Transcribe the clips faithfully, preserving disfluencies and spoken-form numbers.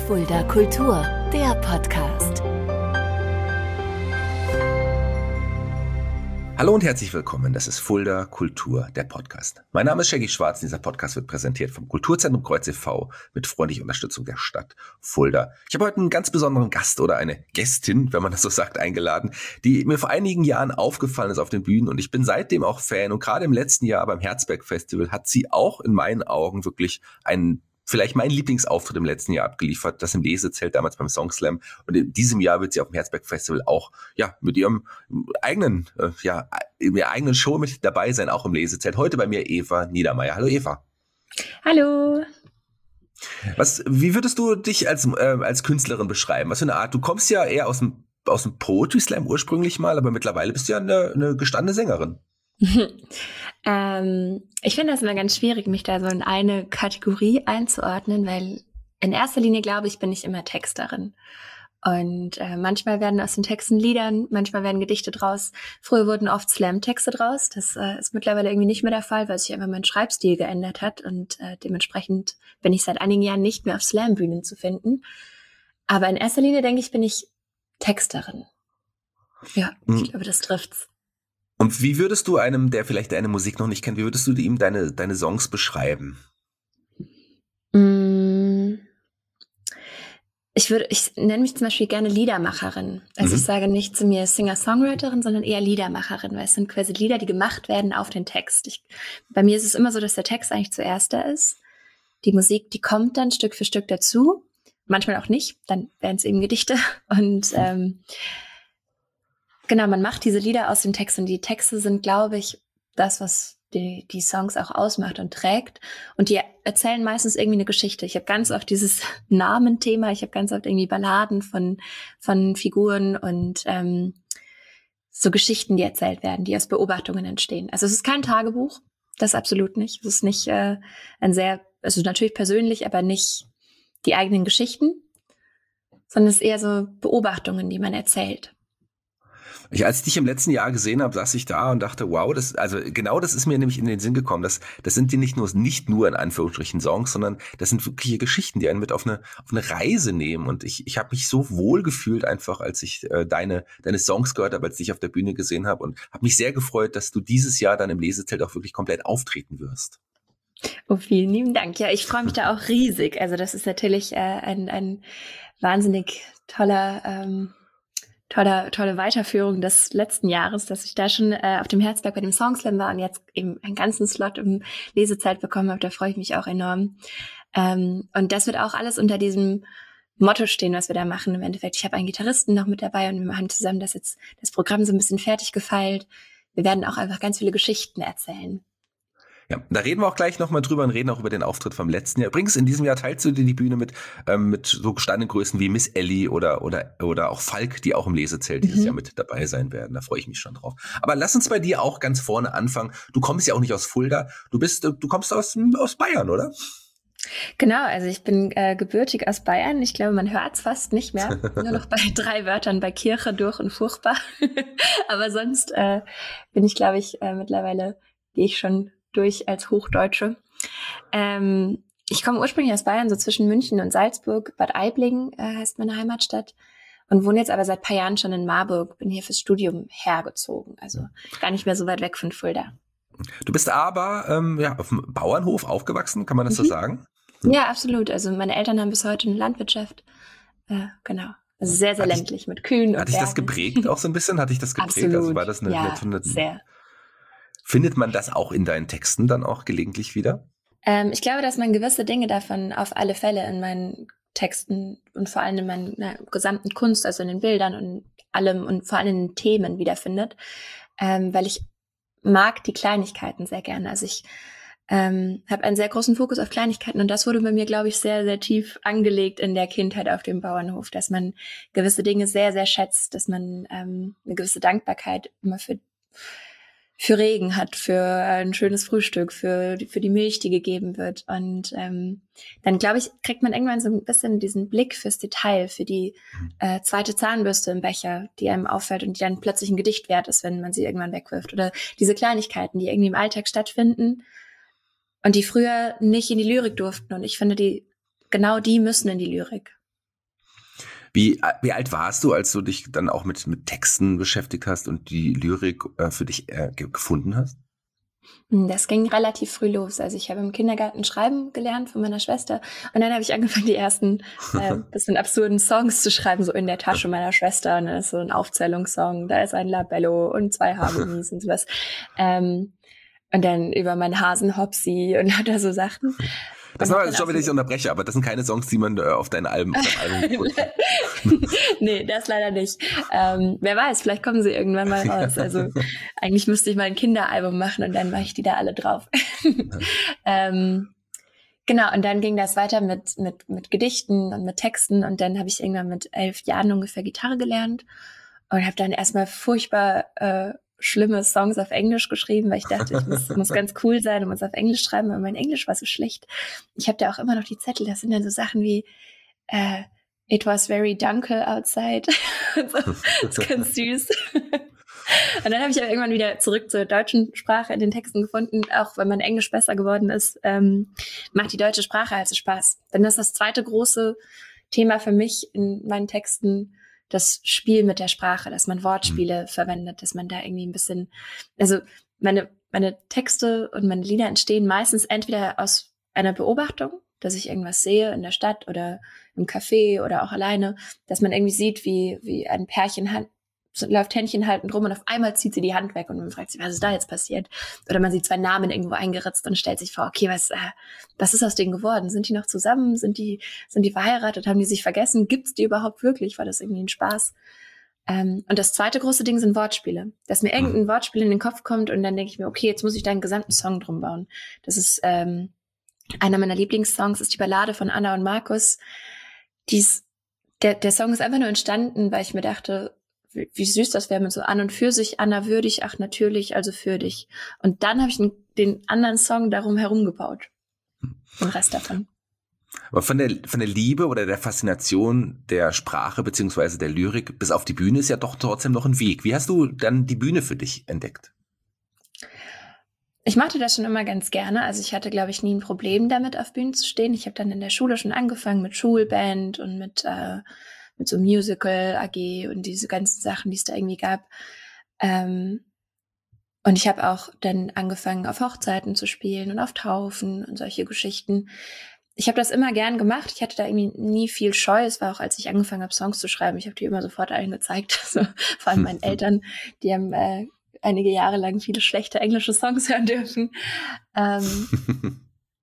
Fulda Kultur, der Podcast. Hallo und herzlich willkommen, das ist Fulda Kultur, der Podcast. Mein Name ist Shaggy Schwarz und dieser Podcast wird präsentiert vom Kulturzentrum Kreuz e V mit freundlicher Unterstützung der Stadt Fulda. Ich habe heute einen ganz besonderen Gast oder eine Gästin, wenn man das so sagt, eingeladen, die mir vor einigen Jahren aufgefallen ist auf den Bühnen und ich bin seitdem auch Fan und gerade im letzten Jahr beim Herzberg Festival hat sie auch in meinen Augen wirklich einen vielleicht mein Lieblingsauftritt im letzten Jahr abgeliefert, das im Lesezelt damals beim Songslam. Und in diesem Jahr wird sie auf dem Herzberg Festival auch ja mit ihrem eigenen äh, ja in ihrer eigenen Show mit dabei sein, auch im Lesezelt. Heute bei mir Eva Niedermeyer. Hallo Eva. Hallo. Was, wie würdest du dich als äh, als Künstlerin beschreiben? Was für eine Art? Du kommst ja eher aus dem aus dem Poetry Slam ursprünglich mal, aber mittlerweile bist du ja eine, eine gestandene Sängerin. ähm, ich finde das immer ganz schwierig, mich da so in eine Kategorie einzuordnen, weil in erster Linie, glaube ich, bin ich immer Texterin. Und äh, manchmal werden aus den Texten Liedern, manchmal werden Gedichte draus. Früher wurden oft Slam-Texte draus. Das äh, ist mittlerweile irgendwie nicht mehr der Fall, weil sich einfach mein Schreibstil geändert hat. Und äh, dementsprechend bin ich seit einigen Jahren nicht mehr auf Slam-Bühnen zu finden. Aber in erster Linie, denke ich, bin ich Texterin. Ja, ich hm. glaube, das trifft's. Und wie würdest du einem, der vielleicht deine Musik noch nicht kennt, wie würdest du ihm deine, deine Songs beschreiben? Ich würde, ich nenne mich zum Beispiel gerne Liedermacherin. Also mhm. ich sage nicht zu mir Singer-Songwriterin, sondern eher Liedermacherin, weil es sind quasi Lieder, die gemacht werden auf den Text. Ich, bei mir ist es immer so, dass der Text eigentlich zuerst da ist. Die Musik, die kommt dann Stück für Stück dazu. Manchmal auch nicht, dann werden es eben Gedichte. Und mhm. ähm, genau, man macht diese Lieder aus dem Text und die Texte sind, glaube ich, das, was die, die Songs auch ausmacht und trägt. Und die erzählen meistens irgendwie eine Geschichte. Ich habe ganz oft dieses Namenthema, ich habe ganz oft irgendwie Balladen von von Figuren und ähm, so Geschichten, die erzählt werden, die aus Beobachtungen entstehen. Also es ist kein Tagebuch, das absolut nicht. Es ist nicht äh, ein sehr, also natürlich persönlich, aber nicht die eigenen Geschichten, sondern es ist eher so Beobachtungen, die man erzählt. Ich, als ich dich im letzten Jahr gesehen habe, saß ich da und dachte, wow, das, also genau das ist mir nämlich in den Sinn gekommen. Das, das sind die nicht nur, nicht nur in Anführungsstrichen Songs, sondern das sind wirkliche Geschichten, die einen mit auf eine, auf eine Reise nehmen. Und ich, ich habe mich so wohl gefühlt einfach, als ich äh, deine, deine Songs gehört habe, als ich dich auf der Bühne gesehen habe und habe mich sehr gefreut, dass du dieses Jahr dann im Lesezelt auch wirklich komplett auftreten wirst. Oh, vielen lieben Dank. Ja, ich freue mich da auch riesig. Also das ist natürlich äh, ein, ein wahnsinnig toller ähm, Tolle, tolle Weiterführung des letzten Jahres, dass ich da schon äh, auf dem Herzberg bei dem Songslam war und jetzt eben einen ganzen Slot im Lesezeit bekommen habe. Da freue ich mich auch enorm. Ähm, und das wird auch alles unter diesem Motto stehen, was wir da machen. Im Endeffekt, ich habe einen Gitarristen noch mit dabei und wir machen zusammen das jetzt das Programm so ein bisschen fertig gefeilt. Wir werden auch einfach ganz viele Geschichten erzählen. Ja, da reden wir auch gleich nochmal drüber und reden auch über den Auftritt vom letzten Jahr. Übrigens, in diesem Jahr teilst du dir die Bühne mit ähm, mit so gestandenen Größen wie Miss Ellie oder oder oder auch Falk, die auch im Lesezelt dieses mhm. Jahr mit dabei sein werden. Da freue ich mich schon drauf. Aber lass uns bei dir auch ganz vorne anfangen. Du kommst ja auch nicht aus Fulda. Du bist, du kommst aus aus Bayern, oder? Genau, also ich bin äh, gebürtig aus Bayern. Ich glaube, man hört es fast nicht mehr. Nur noch bei drei Wörtern, bei Kirche, durch und furchtbar. Aber sonst äh, bin ich, glaube ich, äh, mittlerweile gehe ich schon durch als Hochdeutsche. Ähm, ich komme ursprünglich aus Bayern, so zwischen München und Salzburg. Bad Aibling äh, heißt meine Heimatstadt. Und wohne jetzt aber seit ein paar Jahren schon in Marburg. Bin hier fürs Studium hergezogen. Also gar nicht mehr so weit weg von Fulda. Du bist aber ähm, ja, auf dem Bauernhof aufgewachsen, kann man das mhm. so sagen? Ja, absolut. Also meine Eltern haben bis heute eine Landwirtschaft. Äh, genau. Also sehr, sehr hat ländlich ich, mit Kühen und Hat dich das geprägt auch so ein bisschen? Hat dich das geprägt? Absolut. Also war das eine, ja, eine, eine, sehr. Findet man das auch in deinen Texten dann auch gelegentlich wieder? Ähm, ich glaube, dass man gewisse Dinge davon auf alle Fälle in meinen Texten und vor allem in meiner gesamten Kunst, also in den Bildern und allem und vor allem in den Themen wiederfindet, ähm, weil ich mag die Kleinigkeiten sehr gerne. Also ich ähm, habe einen sehr großen Fokus auf Kleinigkeiten und das wurde bei mir, glaube ich, sehr, sehr tief angelegt in der Kindheit auf dem Bauernhof, dass man gewisse Dinge sehr, sehr schätzt, dass man ähm, eine gewisse Dankbarkeit immer für für Regen hat, für ein schönes Frühstück, für die, für die Milch, die gegeben wird. Und ähm, dann, glaube ich, kriegt man irgendwann so ein bisschen diesen Blick fürs Detail, für die äh, zweite Zahnbürste im Becher, die einem auffällt und die dann plötzlich ein Gedicht wert ist, wenn man sie irgendwann wegwirft. Oder diese Kleinigkeiten, die irgendwie im Alltag stattfinden und die früher nicht in die Lyrik durften. Und ich finde, die genau die müssen in die Lyrik. Wie, wie alt warst du, als du dich dann auch mit, mit Texten beschäftigt hast und die Lyrik äh, für dich äh, gefunden hast? Das ging relativ früh los. Also ich habe im Kindergarten schreiben gelernt von meiner Schwester und dann habe ich angefangen, die ersten äh, bisschen absurden Songs zu schreiben, so in der Tasche meiner Schwester. Und dann ist so ein Aufzählungssong, da ist ein Labello und zwei Haargummis und sowas. Ähm, und dann über meinen Hasen Hopsi und lauter so Sachen. Das war schon, wenn ich unterbreche, aber das sind keine Songs, die man äh, auf dein Album, auf dein Album gefunden hat. Nee, das leider nicht. Ähm, wer weiß, vielleicht kommen sie irgendwann mal raus. Also eigentlich müsste ich mal ein Kinderalbum machen und dann mache ich die da alle drauf. ähm, genau, und dann ging das weiter mit mit mit Gedichten und mit Texten und dann habe ich irgendwann mit elf Jahren ungefähr Gitarre gelernt und habe dann erstmal furchtbar äh, schlimme Songs auf Englisch geschrieben, weil ich dachte, ich muss, muss ganz cool sein und muss auf Englisch schreiben, aber mein Englisch war so schlecht. Ich habe da auch immer noch die Zettel, das sind dann so Sachen wie äh, It was very dunkel outside. So, das ist ganz süß. Und dann habe ich aber irgendwann wieder zurück zur deutschen Sprache in den Texten gefunden, auch wenn mein Englisch besser geworden ist, ähm, macht die deutsche Sprache halt so Spaß. Denn das ist das zweite große Thema für mich in meinen Texten, das Spiel mit der Sprache, dass man Wortspiele mhm. verwendet, dass man da irgendwie ein bisschen, also meine, meine Texte und meine Lieder entstehen meistens entweder aus einer Beobachtung, dass ich irgendwas sehe in der Stadt oder im Café oder auch alleine, dass man irgendwie sieht, wie, wie ein Pärchen hand, läuft Händchen haltend rum und auf einmal zieht sie die Hand weg und man fragt sich, was ist da jetzt passiert? Oder man sieht zwei Namen irgendwo eingeritzt und stellt sich vor, okay, was, äh, was ist aus denen geworden? Sind die noch zusammen? Sind die, sind die verheiratet? Haben die sich vergessen? Gibt's die überhaupt wirklich? War das irgendwie ein Spaß? Ähm, und das zweite große Ding sind Wortspiele. Dass mir irgendein Wortspiel in den Kopf kommt und dann denke ich mir, okay, jetzt muss ich da einen gesamten Song drum bauen. Das ist, ähm, einer meiner Lieblingssongs ist die Ballade von Anna und Markus. Dies, der, der Song ist einfach nur entstanden, weil ich mir dachte, wie, wie süß das wäre mit so an und für sich, Anna würdig, ach natürlich, also für dich. Und dann habe ich den, den anderen Song darum herum gebaut. Den Rest davon. Aber von der, von der Liebe oder der Faszination der Sprache beziehungsweise der Lyrik bis auf die Bühne ist ja doch trotzdem noch ein Weg. Wie hast du dann die Bühne für dich entdeckt? Ich machte das schon immer ganz gerne. Also ich hatte, glaube ich, nie ein Problem damit, auf Bühnen zu stehen. Ich habe dann in der Schule schon angefangen mit Schulband und mit, äh, mit so Musical A G und diese ganzen Sachen, die es da irgendwie gab. Ähm, und ich habe auch dann angefangen, auf Hochzeiten zu spielen und auf Taufen und solche Geschichten. Ich habe das immer gern gemacht. Ich hatte da irgendwie nie viel Scheu. Es war auch, als ich angefangen habe, Songs zu schreiben. Ich habe die immer sofort allen gezeigt. Also, vor allem meinen Eltern, die haben äh, einige Jahre lang viele schlechte englische Songs hören dürfen. Ähm,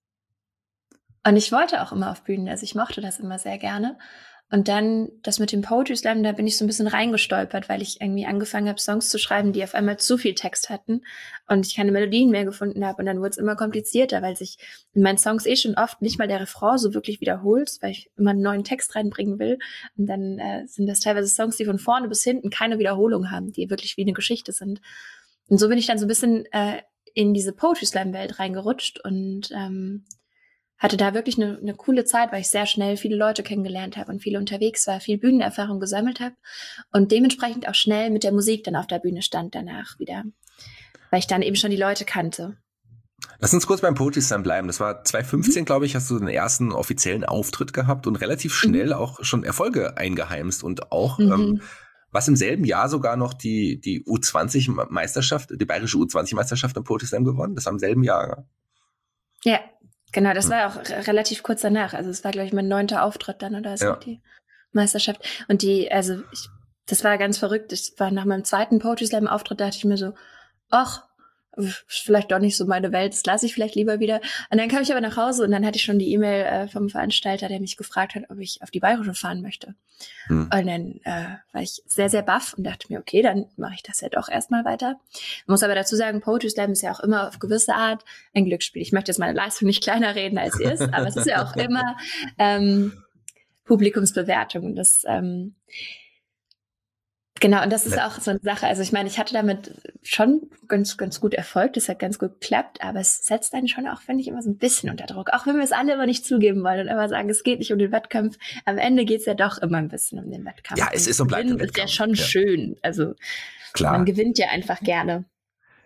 und ich wollte auch immer auf Bühnen. Also ich mochte das immer sehr gerne. Und dann das mit dem Poetry Slam, da bin ich so ein bisschen reingestolpert, weil ich irgendwie angefangen habe, Songs zu schreiben, die auf einmal zu viel Text hatten und ich keine Melodien mehr gefunden habe. Und dann wurde es immer komplizierter, weil sich in meinen Songs eh schon oft nicht mal der Refrain so wirklich wiederholt, weil ich immer einen neuen Text reinbringen will. Und dann äh, sind das teilweise Songs, die von vorne bis hinten keine Wiederholung haben, die wirklich wie eine Geschichte sind. Und so bin ich dann so ein bisschen äh, in diese Poetry Slam Welt reingerutscht und ähm, hatte da wirklich eine, eine coole Zeit, weil ich sehr schnell viele Leute kennengelernt habe und viel unterwegs war, viel Bühnenerfahrung gesammelt habe und dementsprechend auch schnell mit der Musik dann auf der Bühne stand danach wieder, weil ich dann eben schon die Leute kannte. Lass uns kurz beim Poetry Slam bleiben. Das war zwanzig fünfzehn, mhm. glaube ich, hast du den ersten offiziellen Auftritt gehabt und relativ schnell mhm. auch schon Erfolge eingeheimst und auch mhm. ähm, was im selben Jahr sogar noch die, die U zwanzig Meisterschaft, die bayerische U zwanzig Meisterschaft im Poetry Slam gewonnen. Das war im selben Jahr. Ja. Genau, das war auch r- relativ kurz danach. Also es war, glaube ich, mein neunter Auftritt dann oder so, ja. Die Meisterschaft. Und die, also ich, das war ganz verrückt. Ich war nach meinem zweiten Poetry Slam Auftritt, dachte ich mir so, ach, vielleicht doch nicht so meine Welt, das lasse ich vielleicht lieber wieder. Und dann kam ich aber nach Hause und dann hatte ich schon die E-Mail äh, vom Veranstalter, der mich gefragt hat, ob ich auf die Bayerische fahren möchte. Hm. Und dann äh, war ich sehr, sehr baff und dachte mir, okay, dann mache ich das ja doch erstmal weiter. Ich muss aber dazu sagen, Poetry Slam ist ja auch immer auf gewisse Art ein Glücksspiel. Ich möchte jetzt meine Leistung nicht kleiner reden, als sie ist, aber es ist ja auch immer ähm, Publikumsbewertung. Und das ähm, Genau, und das ist auch so eine Sache. Also ich meine, ich hatte damit schon ganz ganz gut Erfolg, das hat ganz gut geklappt, aber es setzt einen schon auch, finde ich, immer so ein bisschen unter Druck. Auch wenn wir es alle immer nicht zugeben wollen und immer sagen, es geht nicht um den Wettkampf. Am Ende geht es ja doch immer ein bisschen um den Wettkampf. Ja, es ist und bleibt ein Wettkampf. Ist ja schon ja. schön. Also Klar. Man gewinnt ja einfach gerne.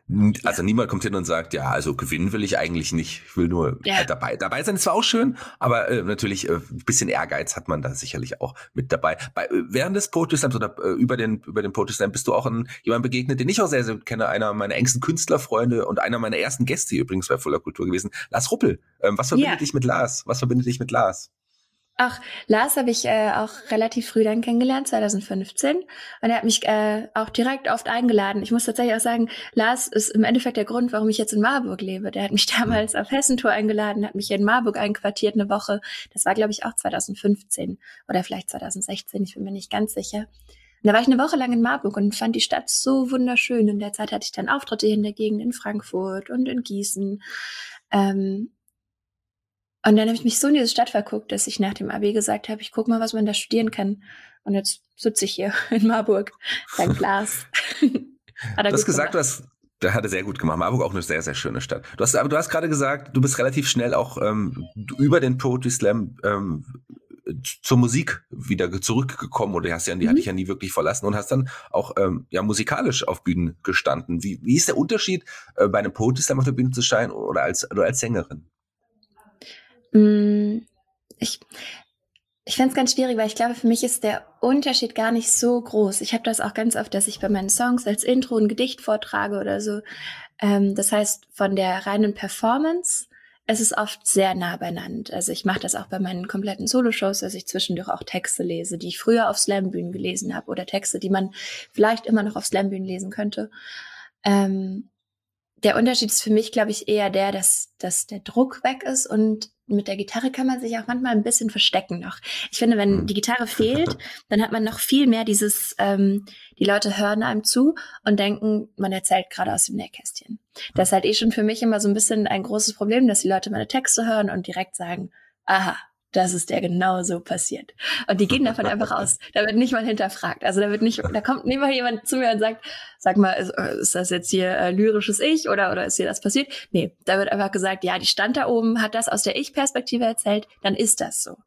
Also ja. Niemand kommt hin und sagt, ja, also gewinnen will ich eigentlich nicht. Ich will nur ja. äh, dabei. Dabei sein ist zwar auch schön, aber äh, natürlich äh, ein bisschen Ehrgeiz hat man da sicherlich auch mit dabei. Bei, äh, während des Poetry Slams oder äh, über den über den Poetry Slam bist du auch an jemandem begegnet, den ich auch sehr, sehr kenne, einer meiner engsten Künstlerfreunde und einer meiner ersten Gäste hier übrigens bei Fuller Kultur gewesen, Lars Ruppel. Ähm, was verbindet ja. dich mit Lars? Was verbindet dich mit Lars? Ach, Lars habe ich äh, auch relativ früh dann kennengelernt, zwanzig fünfzehn. Und er hat mich äh, auch direkt oft eingeladen. Ich muss tatsächlich auch sagen, Lars ist im Endeffekt der Grund, warum ich jetzt in Marburg lebe. Der hat mich damals auf Hessentour eingeladen, hat mich hier in Marburg einquartiert eine Woche. Das war, glaube ich, auch zwanzig fünfzehn oder vielleicht zwanzig sechzehn, ich bin mir nicht ganz sicher. Und da war ich eine Woche lang in Marburg und fand die Stadt so wunderschön. In der Zeit hatte ich dann Auftritte hier in der Gegend in Frankfurt und in Gießen. Ähm, Und dann habe ich mich so in diese Stadt verguckt, dass ich nach dem Abi gesagt habe, ich guck mal, was man da studieren kann. Und jetzt sitze ich hier in Marburg, dank Lars. Hat er du hast gesagt, du hast, der hat er sehr gut gemacht. Marburg auch eine sehr, sehr schöne Stadt. Du hast, aber du hast gerade gesagt, du bist relativ schnell auch ähm, über den Poetry Slam ähm, zur Musik wieder zurückgekommen oder hast ja, die mhm. hatte ich ja nie wirklich verlassen und hast dann auch ähm, ja musikalisch auf Bühnen gestanden. Wie, wie ist der Unterschied, äh, bei einem Poetry Slam auf der Bühne zu stehen oder als, oder als Sängerin? Ich, ich fände es ganz schwierig, weil ich glaube, für mich ist der Unterschied gar nicht so groß. Ich habe das auch ganz oft, dass ich bei meinen Songs als Intro ein Gedicht vortrage oder so. Ähm, das heißt, von der reinen Performance, es ist oft sehr nah beieinander. Also ich mache das auch bei meinen kompletten Soloshows, dass ich zwischendurch auch Texte lese, die ich früher auf Slambühnen gelesen habe oder Texte, die man vielleicht immer noch auf Slambühnen lesen könnte. Ähm, der Unterschied ist für mich, glaube ich, eher der, dass, dass der Druck weg ist und mit der Gitarre kann man sich auch manchmal ein bisschen verstecken noch. Ich finde, wenn die Gitarre fehlt, dann hat man noch viel mehr dieses, ähm, die Leute hören einem zu und denken, man erzählt gerade aus dem Nähkästchen. Das ist halt eh schon für mich immer so ein bisschen ein großes Problem, dass die Leute meine Texte hören und direkt sagen, aha, das ist der genau so passiert. Und die gehen davon einfach aus. Da wird nicht mal hinterfragt. Also da wird nicht, da kommt nicht mal jemand zu mir und sagt, sag mal, ist, ist das jetzt hier äh, lyrisches Ich oder, oder ist hier das passiert? Nee, da wird einfach gesagt, ja, die stand da oben, hat das aus der Ich-Perspektive erzählt, dann ist das so.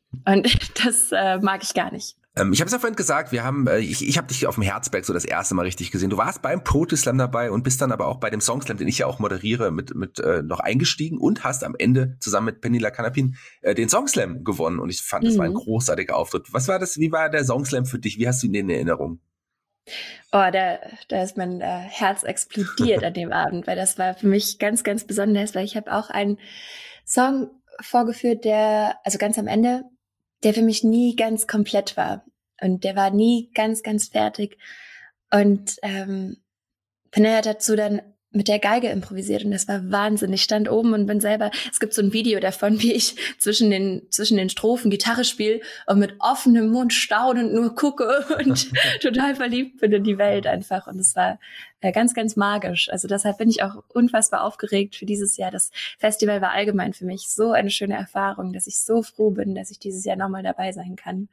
Und das äh, mag ich gar nicht. Ähm, ich habe es ja vorhin gesagt, wir haben, äh, ich, ich habe dich auf dem Herzberg so das erste Mal richtig gesehen. Du warst beim Poetry Slam dabei und bist dann aber auch bei dem Songslam, den ich ja auch moderiere, mit mit äh, noch eingestiegen und hast am Ende zusammen mit Pernilla Kanapin äh, den Songslam gewonnen. Und ich fand, das mhm. war ein großartiger Auftritt. Was war das? Wie war der Songslam für dich? Wie hast du ihn in Erinnerung? Oh, da, da ist mein äh, Herz explodiert an dem Abend, weil das war für mich ganz, ganz besonders, weil ich habe auch einen Song vorgeführt, der, also ganz am Ende, der für mich nie ganz komplett war. Und der war nie ganz, ganz fertig. Und ähm, Pernilla hat dazu dann mit der Geige improvisiert und das war Wahnsinn. Ich stand oben und bin selber, es gibt so ein Video davon, wie ich zwischen den zwischen den Strophen Gitarre spiele und mit offenem Mund staunend nur gucke und total verliebt bin in die Welt einfach. Und es war äh, ganz, ganz magisch. Also deshalb bin ich auch unfassbar aufgeregt für dieses Jahr. Das Festival war allgemein für mich so eine schöne Erfahrung, dass ich so froh bin, dass ich dieses Jahr nochmal dabei sein kann.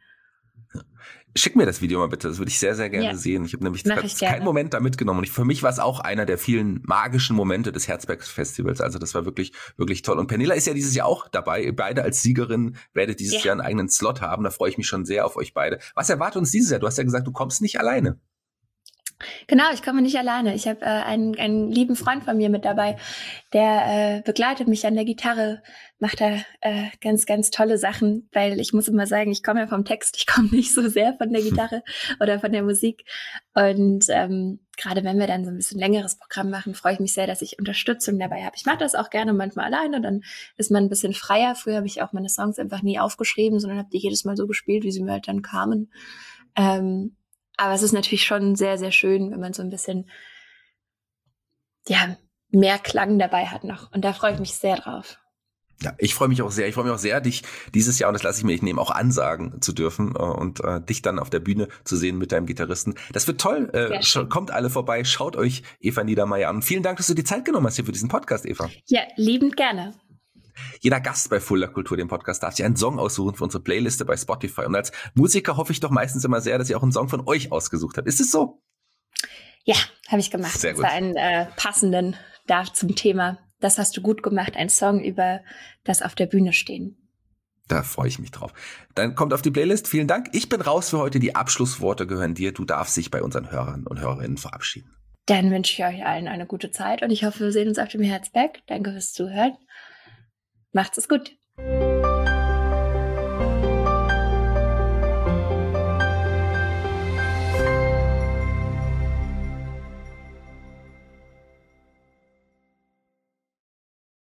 Schick mir das Video mal bitte, das würde ich sehr, sehr gerne ja. sehen. Ich habe nämlich ich keinen Moment da mitgenommen. Und ich, für mich war es auch einer der vielen magischen Momente des Herzberg-Festivals. Also das war wirklich, wirklich toll. Und Pernilla ist ja dieses Jahr auch dabei. Beide als Siegerin werdet dieses ja. Jahr einen eigenen Slot haben. Da freue ich mich schon sehr auf euch beide. Was erwartet uns dieses Jahr? Du hast ja gesagt, du kommst nicht alleine. Genau, ich komme nicht alleine. Ich habe äh, einen, einen lieben Freund von mir mit dabei, der äh, begleitet mich an der Gitarre, macht da äh, ganz, ganz tolle Sachen, weil ich muss immer sagen, ich komme ja vom Text, ich komme nicht so sehr von der Gitarre oder von der Musik. Und ähm, gerade wenn wir dann so ein bisschen längeres Programm machen, freue ich mich sehr, dass ich Unterstützung dabei habe. Ich mache das auch gerne manchmal alleine, dann ist man ein bisschen freier. Früher habe ich auch meine Songs einfach nie aufgeschrieben, sondern habe die jedes Mal so gespielt, wie sie mir halt dann kamen. Ähm, Aber es ist natürlich schon sehr, sehr schön, wenn man so ein bisschen, ja, mehr Klang dabei hat noch. Und da freue ich mich sehr drauf. Ja, ich freue mich auch sehr. Ich freue mich auch sehr, dich dieses Jahr, und das lasse ich mir nicht nehmen, auch ansagen zu dürfen äh, und äh, dich dann auf der Bühne zu sehen mit deinem Gitarristen. Das wird toll. Äh, sch- kommt alle vorbei. Schaut euch Eva Niedermeyer an. Und vielen Dank, dass du die Zeit genommen hast hier für diesen Podcast, Eva. Ja, liebend gerne. Jeder Gast bei Fuller Kultur, dem Podcast, darf sich einen Song aussuchen für unsere Playliste bei Spotify. Und als Musiker hoffe ich doch meistens immer sehr, dass ihr auch einen Song von euch ausgesucht habt. Ist es so? Ja, habe ich gemacht. Sehr gut. Das war einen äh, passenden da zum Thema. Das hast du gut gemacht. Ein Song über das auf der Bühne stehen. Da freue ich mich drauf. Dann kommt auf die Playlist. Vielen Dank. Ich bin raus für heute. Die Abschlussworte gehören dir. Du darfst dich bei unseren Hörern und Hörerinnen verabschieden. Dann wünsche ich euch allen eine gute Zeit und ich hoffe, wir sehen uns auf dem Herzberg. Danke fürs Zuhören. Macht's es gut.